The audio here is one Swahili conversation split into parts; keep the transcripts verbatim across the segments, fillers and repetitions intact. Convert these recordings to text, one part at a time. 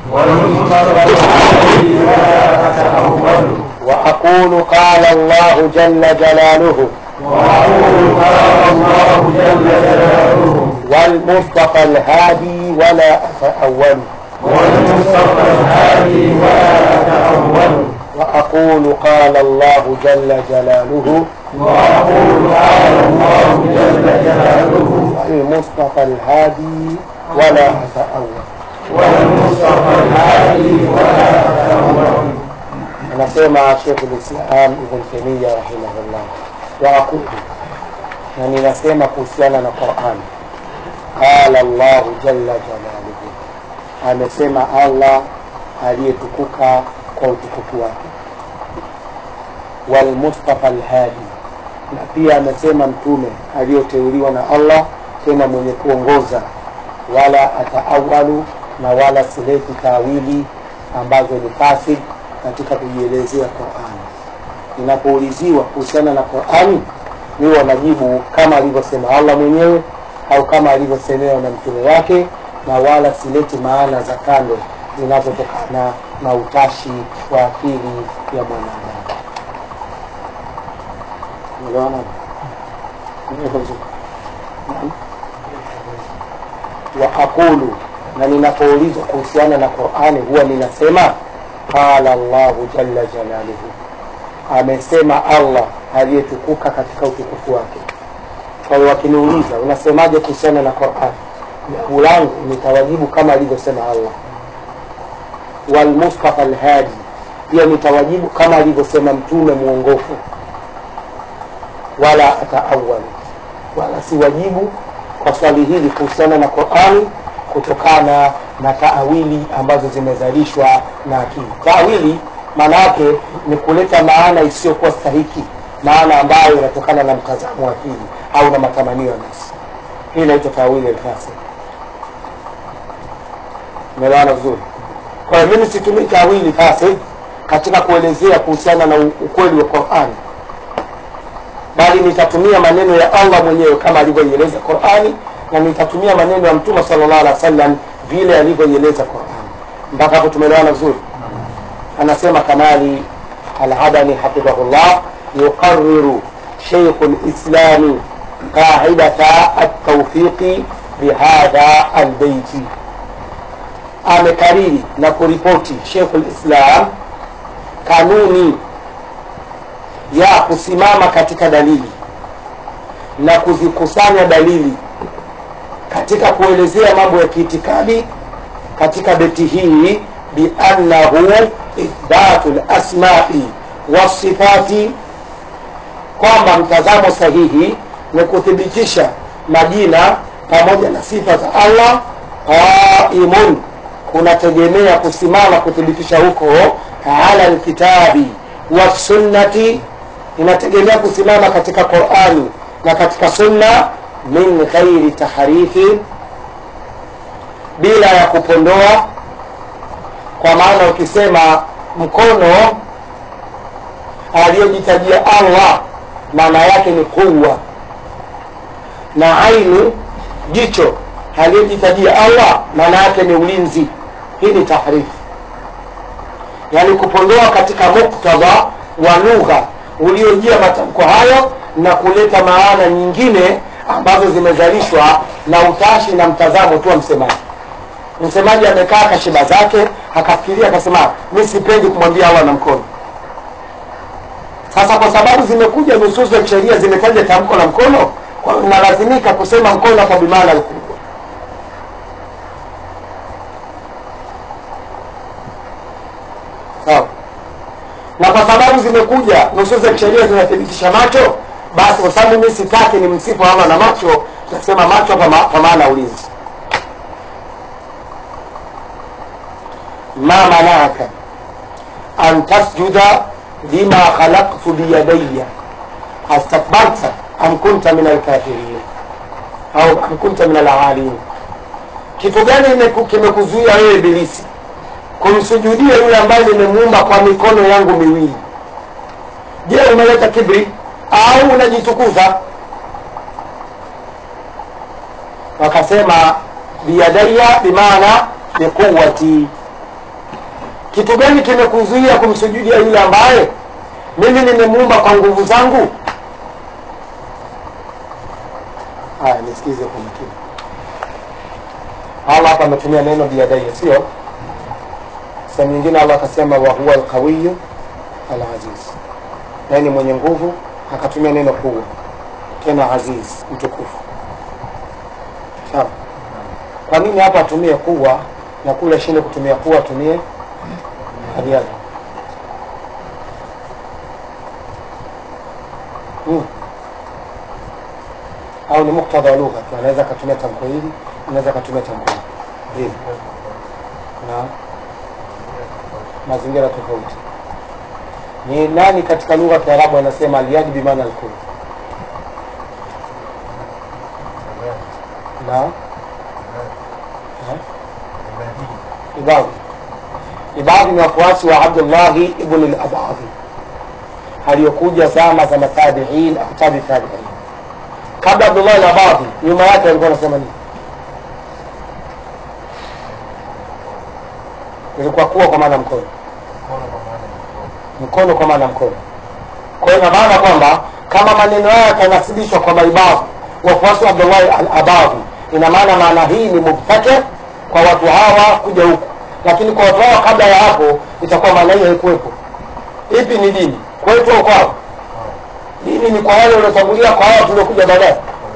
والمصطفى الهادي ولا أتأول. وأقول قال الله جل جلاله وأقول قال الله جل جلاله والمصطفى الهادي ولا أتأول. والمصطفى الهادي ولا أتأول. وأقول قال الله جل جلاله وأقول قال الله جل جلاله والمصطفى الهادي ولا أتأول. والمصطفى الهادي ولا أتأول. anasema Sheikh al-Islam Ibn Taymiyyah rahimahullah, wa aqulu, na ninasema kuhusiana na Qur'an, qala Allah jalla jalaluhu, amesema Allah aliyetukuka kwa utukufu wake, wal mustafa al-hadi, na pia amesema mtume aliyoteuliwa na Allah tena mwenye kuongoza, wala ataawalu, na wala sileti tawili ambazo ni fasid katika kujielezea Qur'ani. Ninapouliziwa kuhusiana na Qur'ani, ni wanajibu kama alivyosema Allah mwenyewe au kama alivyosemewa na mtume wake, na wala sileti maana za kando zinazotokana na utashi wa akili ya mwanadamu. Unaona? Wa aqulu, na ninapoulizwa kuhusiana na Qur'ani huwa ninasema qala Allah jalla jalaluhu, amesema Allah aliyetukuka katika utukufu wake. Kwa hiyo wakiniuliza unasemaje kuhusiana na Qur'an, jibu langu nitawajibu kama alivyosema Allah. Wal mustafa al hadi, pia nitawajibu kama alivyosema mtume muongofu. Wala ataawwal, wala siwajibu kwa swali hili kuhusiana na Qur'ani kutokana na taawili ambazo zimezalishwa na akili. Taawili maana yake ni kuleta maana isiyokuwa stahiki, maana ambayo inatokana na mtazamo wa akili au na matamanio ya nafsi. Hii inaitwa taawili al-fasid. Umeelewana vizuri? Kwa hiyo mimi situmii taawili fasid katika kuelezea kuhusiana na ukweli wa Qur'ani, bali nitatumia maneno ya Allah mwenyewe kama alivyoeleza Qur'ani, na nitatumia maneno ya Mtume sallallahu alaihi wasallam vile alivyoeleza Qur'ani. Mpaka hapo tumeelewana vizuri? Anasema Kamali al-Adani hafidhahullah, yuqarriru Sheikh al-Islam qa'idata at-tawfiq bihadha al-bayt. Amekariri na kuripoti Sheikh al-Islam kanuni ya kusimama katika dalili na kuzikusanya dalili katika kuelezea mambo ya kiitikadi katika beti hii, bi annahu ithbatul asma'i wasifati, kwamba mtazamo sahihi ni kuthibitisha majina pamoja na sifa za Allah. Qaimun, kunategemea kusimama kuthibitisha huko ala alkitabi wa sunnati, inategemea kusimama katika Qur'ani na katika sunna, min ghairi tahrifi, bila ya kupondoa. Kwa maana ukisema mkono aliyojitajia Allah, maana yake ni quwwa, na ainu, jicho aliyojitajia Allah, maana yake ni ulinzi. Hii ni tahrifi, yani kupondoa katika muktadha wa lugha uliojia matamko hayo na kuleta maana nyingine ambazo zimezalishwa na utashi na mtazamo tu wa msemaji. Msemaji amekaa kashiba zake akafikiria akasema mimi sipendi kumwambia Allah na mkono. Sasa kwa sababu zimekuja nususu za sheria zimetaja tamko la mkono, kwa nalazimika kusema mkono kwa bimaana ukubwa. Sawa? Na kwa sababu zimekuja nususu za sheria zinathibitisha macho, basi kwa sababu mimi sitaki ni msifu Allah na macho, tunasema macho kwa maana ulinzi. ma manaka an tasjuda lima khalaqtu biyadayya astakbarta am kunta min alkafirin au am kunta min alalin. Kitu gani kimekuzuia wewe Ibilisi kumsujudia yule ambaye nimemuumba kwa mikono yangu miwili? Je, umeleta kibri au unajitukuza? Wakasema biyadayya bimaana biquwwati, Kitu gani kimekuzuia kumsujudia yule ambaye mimi nimemuumba kwa nguvu zangu? Haya, nisikize kwa makini. Allah hapa ametumia neno biyadaihi, sio? Sehemu nyingine Allah akasema wa huwa al-qawiyyu al-aziz, yani mwenye nguvu, akatumia neno kuwa, tena aziz, mtukufu. Sawa? Kwa nini hapa atumie kuwa na kule shinde kutumia kuwa atumie hadiya? Hmm. Au ni muktadha wa lugha, anaweza kutumia tamko hili, anaweza kutumia tamko hili. Na mazingira tofauti. Ni nani katika lugha ya Kiarabu anasema aliyadi bi maana al-kuwa? Na Ibadhi. Ibadhi ni wafuasi wa Abdullah ibn al-Abadhi aliyokuja zama za matabi'in au tabi tabi'in. Kabla Abdullah al-Abadhi, nyuma yake alikuwa anasema nini? Ilikuwa kuwa kwa maana mkono. Mkono kwa maana mkono. Kwa hiyo maana kwamba kama maneno haya yanasibishwa kwa Ibadhi, wafuasi wa Abdullah al-Abadhi, ina maana maana hii ni mubtaki kwa watu hawa kuja huku. Lakini kwa watu hawa kabla ya hapo itakuwa maana hii haikuwepo. Ipi ni dini? Kwetu au kwao? Dini ni kwa wale waliotangulia, kwa hao tuliokuja baadaye.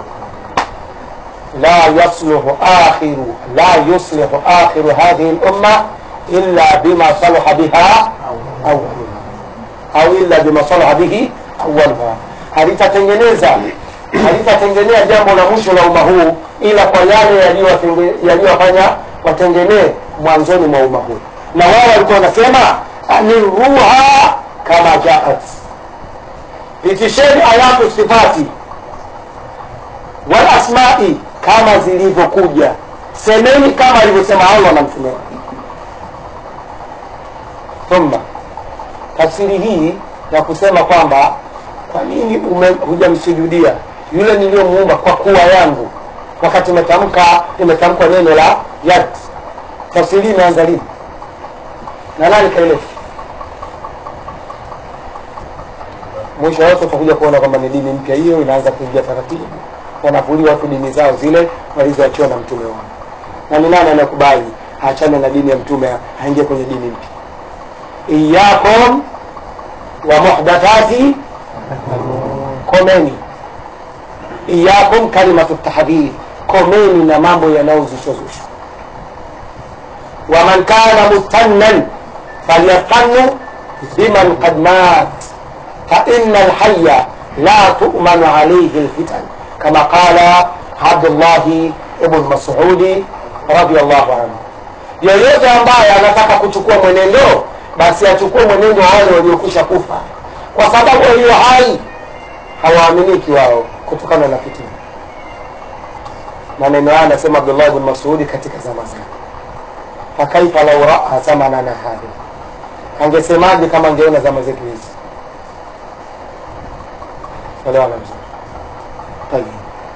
La yuslihu akhiru la yuslihu akhiru hadhihi al-umma illa bima salaha biha awwaluha au illa bima salaha bihi awwaluha. Halitatengeneza halitatengenea jambo la mwisho la umma huu ila kwa yale yaliyofanya watengenee mwanzoni mwa umma huu. Na wao walikuwa wanasema ni ruha kama jaat, itisheni ayatu sifati wal asma'i kama zilivyokuja, semeni kama alivyosema Allah na mtume. Thumma tafsiri hii ya kusema kwamba kwa nini hujamsujudia yule niliyomuumba kwa kuwa yangu wakati umetamka imetamkwa neno la yad, tafsiri imeanza lini na nani kaileta? Mwisho wote utakuja kuona kwamba ni dini mpya hiyo inaanza kuingia taratibu, wanavuliwa watu dini zao zile walizoachiwa na mtume wao. Na ni nani anakubali aachane na dini ya mtume aingie kwenye dini mpya? Iyyakum wa muhdathati, komeni. Iyyakum kalimatu tahdhir, komeni na mambo yanayozusha zusha. Wa man kana mustannan falyastannu biman qad mat fa inna al-hayya la tu'manu alayhi al-fitan, kama qala Abdullah ibn Mas'ud radiyallahu anhu. Yeyote ambaye anataka kuchukua mwenendo basi achukue mwenendo wa wale waliokwisha kufa, kwa sababu hiyo hai hawaaminiki wao kutokana na fitina. Maneno haya anasema Abdullah ibn Mas'ud katika zama zake. Fakaifa law ra'a zamanana hadha, angesemaje kama angeona zama zetu hizi? Wala wala mzuri. Tayeb.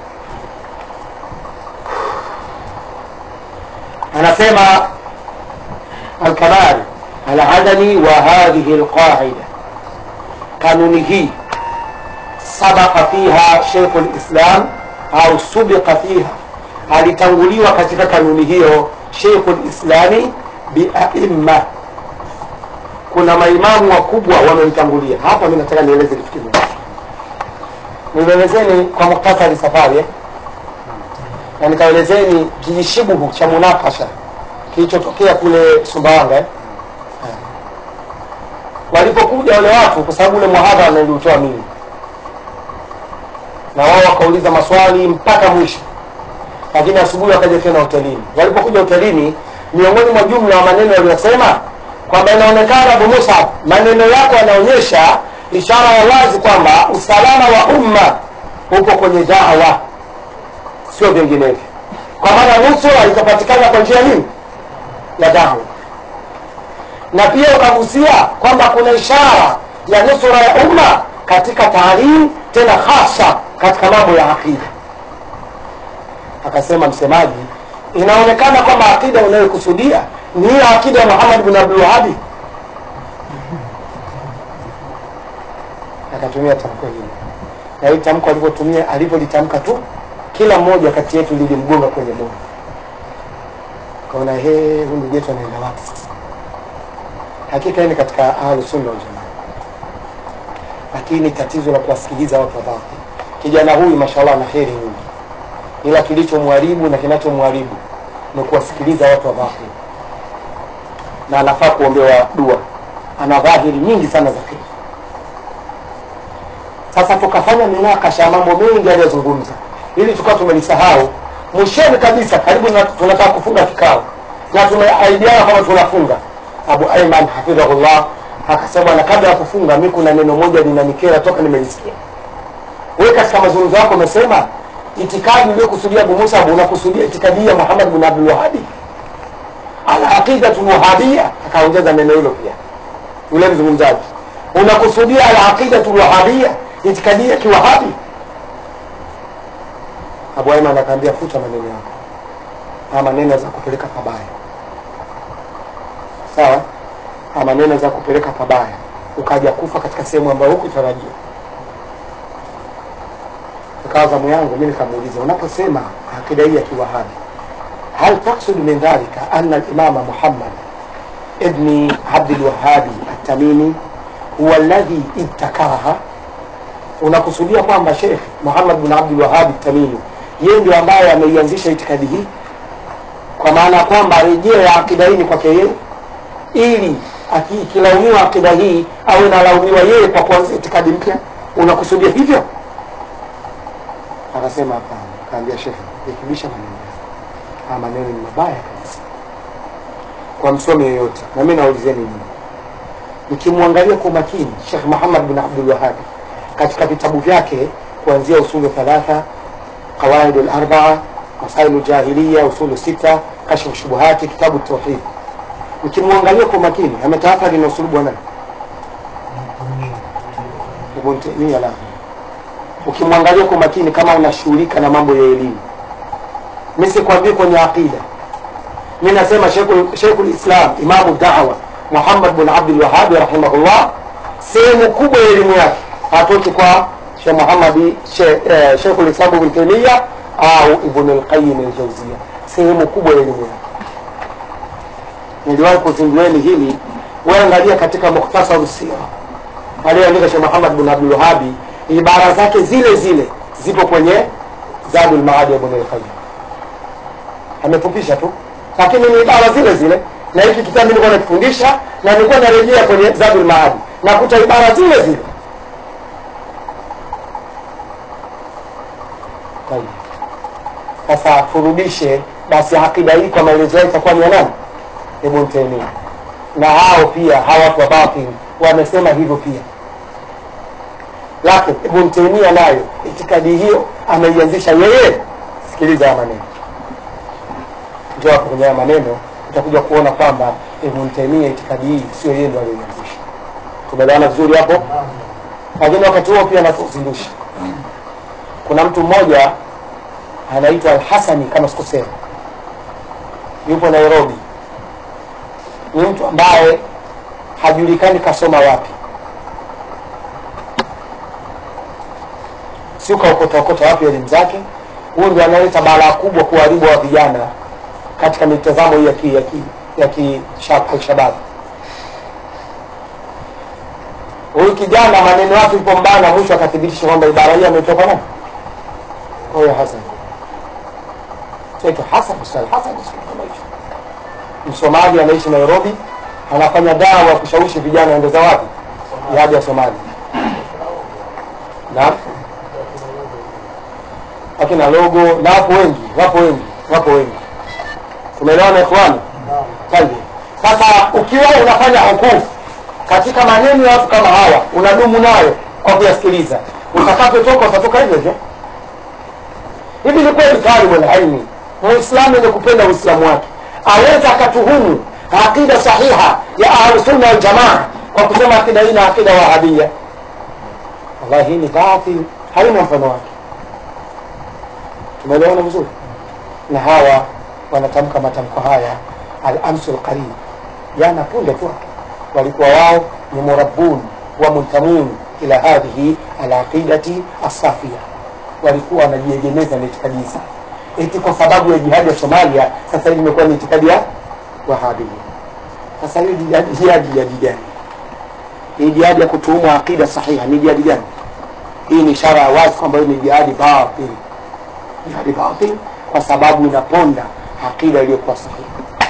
Anasema al-Kabari al-Adani wa hadhihi al-qa'ida, kanuni hii sabaqa fiha Sheikh al-Islam au subiqa fiha, alitanguliwa katika kanuni hiyo Sheikh al-Islami bi'aimma, kuna maimamu wakubwa wamemtangulia. Hapa mimi nataka nieleze kitu kimoja, nielezeni kwa mukhtasari safari eh? na nikaelezeni kijishibuhu cha munakasha kilichotokea kule Sumbawanga eh? Walipokuja wale watu, kwa sababu ule muhadhara nilitoa mimi na wao wakauliza maswali mpaka mwisho, lakini asubuhi wakaja tena hotelini. Walipokuja hotelini, miongoni mwa jumla wa maneno waliyosema kwamba inaonekana Abu Musa, maneno yako yanaonyesha ishara ya wazi kwamba usalama wa umma upo kwenye da'wa, sio vinginevyo. Kwa maana nusura itapatikana kwa njia nini? Ya da'wa. Na pia ukagusia kwamba kuna ishara ya nusura ya umma katika taalim, tena hasa katika mambo ya akida. Akasema msemaji, inaonekana kwamba akida unayokusudia ni akida ya Muhammad bin Abdul Wahhab akatumia tamko hili, na hili tamko alivyotumia alivyolitamka tu kila mmoja kati yetu lilimgonga kwenye moyo, kaona he huyu ndugu yetu anaenda wapi. Hakika ni katika Ahlus Sunna wal Jamaa, lakini tatizo la kuwasikiliza watu wa kijana huyu mashallah na kheri nyingi, ila kilichomharibu na kinachomharibu ni kuwasikiliza watu wa batil, na anafaa kuombewa dua, ana dhahiri nyingi sana za kheri. Sasa tukafanya minakasha mambo mengi aliyozungumza, ili tukawa tumelisahau. Mwishoni kabisa karibu na tunataka kufunga kikao na tumeaidiana kama tunafunga, Abu Ayman hafidhahullah akasema, na kabla ya kufunga mimi kuna neno moja linanikera toka nimelisikia. Wewe katika mazungumzo yako umesema itikadi uliyokusudia Abu Musa, unakusudia itikadi ya Muhammad bin Abdul Wahhab, al-aqidatul wahhabiyya. Akaongeza neno hilo pia yule mzungumzaji, unakusudia al-aqidatul wahhabiyya, itikadi ya kiwahabi. Abu Ayman akaambia, futa maneno yako, ama maneno za kupeleka pabaya. Sawa, ama maneno za kupeleka pabaya, ukaja kufa katika sehemu ambayo hukutarajia. Ikawa zamu yangu mimi nikamuuliza, unaposema akida hii ya kiwahabi, hal taqsud min dhalika anna al-imam Muhammad ibn Abdul Wahhab at-Tamimi huwa alladhi ibtakaraha? Unakusudia kwamba Sheikh Muhammad bin Abdul Wahhab at-Tamimi yeye ndio ambaye ameianzisha itikadi hii, kwa maana kwamba rejea ya akida hii kwake yeye, ili akilaumiwa akida hii au inalaumiwa yeye kwa kuanzisha itikadi mpya? Unakusudia hivyo? Akasema hapana. Kaambia, Sheikh, rekebisha maneno yako, haya maneno ni mabaya kabisa kwa msomi yeyote. Na mimi naulizeni nini, nikimwangalia kwa makini Sheikh Muhammad bin Abdul Wahhab katika vitabu vyake kuanzia usulu thalatha, qawaid al-arba'a, masail al-jahiliya, usulu sita, kashfu shubuhati, kitabu tauhid, nikimwangalia kwa makini ametaathari na usulu bwana Ibn Taymiyyah. La, ukimwangalia kwa makini kama unashughulika na mambo ya elimu, mimi sikwambia kwenye aqida, mimi nasema Sheikh Sheikhul Islam Imamu Da'wa Muhammad bin Abdul Wahhab rahimahullah, sehemu kubwa ya elimu yake hatoki kwa Sheikh Muhammad Sheikhul Islam Ibn Taymiyyah au Ibn al-Qayyim al-Jawziyya, sehemu kubwa ya elimu yake. Niliwahi kuzindueni hili, wewe angalia katika Mukhtasar as-Sira aliyoandika Sheikh Muhammad bin Abdul Wahhab, ibara zake zile zile zipo kwenye Zadul Ma'ad Ibn al-Qayyim. Amefupisha tu, lakini ni ibara zile zile, na hiki kitabu nilikuwa nakifundisha na nilikuwa narejea kwenye Zadul Ma'ad na kuta ibara zile zile. Sasa furudishe basi akida hii kwa maelezo yake kwa nani? Ibn Taymiyyah. Na hao pia hawa watu wa batil wamesema hivyo pia, lakini Ibn Taymiyyah nayo itikadi hiyo ameianzisha yeye. Sikiliza maneno, ndio hapo kwenye maneno utakuja kuona kwamba Ibn Taymiyyah itikadi hii sio yeye ndiye aliyeanzisha. Tumeelewana vizuri hapo? Lakini wakati huo pia nakuzindusha, kuna mtu mmoja anaitwa Al-Hasani kama sikosea, yupo Nairobi. Ni mtu ambaye hajulikani kasoma wapi, sio kaokota okota wapi elimu zake. Huyu ndiye analeta balaa kubwa kuharibu wa vijana katika mitazamo hii ya ki ya ki ya ki shabab. Huyu kijana maneno yake ilipombana, mwisho akathibitisha kwamba ibara hii ametoka nani? Huyo Hassan. Sasa Hassan Musa Hassan Msomali anaishi Nairobi, anafanya dawa kushawishi vijana waende za wapi? Hadi ya Somalia. Na akina logo na wapo wengi, wapo wengi, wapo wengi. Tumeelewana ikhwani? Sawa. Sasa ukiwa unafanya hukumu katika maneno ya watu kama hawa, unadumu nayo kwa kuyasikiliza, utakapotoka utatoka hivyo hivyo. Hivi ni kweli talibul ilmi Muislamu ni kupenda Uislamu wake aweza akatuhumu akida sahiha ya Ahlus Sunna wal Jamaa kwa kusema akida hii na akida wahabia? Wallahi ni batil, haina mfano wake. Tumeelewana vizuri? Na hawa wanatamka matamko haya al-amsul qarib, jana punde tu walikuwa wao ni murabbun wa muntamun ila hadhihi alaqidati asafia, walikuwa wanajiegemeza na itikadi hizi. Eti kwa sababu ya jihadi ya Somalia sasa hivi imekuwa ni itikadi ya Wahabia. Sasa hii jihadi jihadi jihadi gani? Hii jihadi ya kutuhumu akida sahiha ni jihadi gani? Hii ni ishara ya wazi kwamba hii ni jihadi batil. Jihadi batil kwa sababu inaponda akida iliyokuwa sahihi.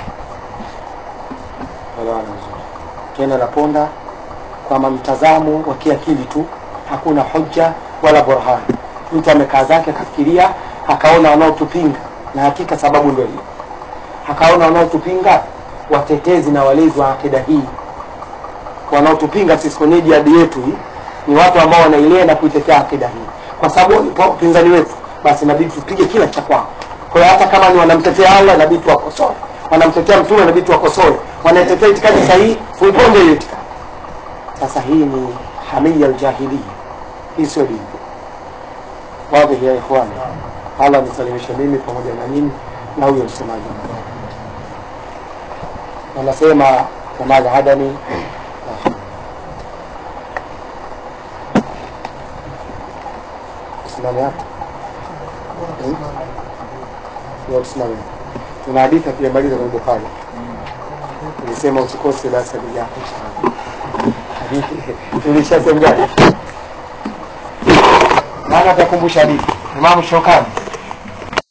Wala tena naponda kwa mtazamo wa kiakili tu, hakuna hoja wala burhan. Mtu amekaa zake akafikiria, akaona wanaotupinga, na hakika sababu ndio hiyo. Akaona wanaotupinga watetezi na walezi wa akida hii, wanaotupinga sisi kwenye jihadi yetu hii ni watu ambao wanailea na kuitetea akida hii. Kwa sababu ni upinzani wetu, basi inabidi tupige kila cha kwao. Kwa hiyo hata kama ni wanamtetea Allah inabidi tuwakosoe, wanamtetea mtume inabidi tuwakosoe, wanaitetea itikadi sahihi tuiponde hiyo itikadi. Sasa hii ni hamia aljahiliya, hii sio dini. Wazi ya ikhwani, Allah nisalimishe mimi pamoja na nyinyi na huyo msemaji. Wanasema kama adani simame hapo. Ndio simame. Tuna hadithi tulimaliza kwenye Bukhari. Nilisema usikose darasa lijalo. Hadithi tulishasema. Maana takumbusha hadithi. Imam Shokani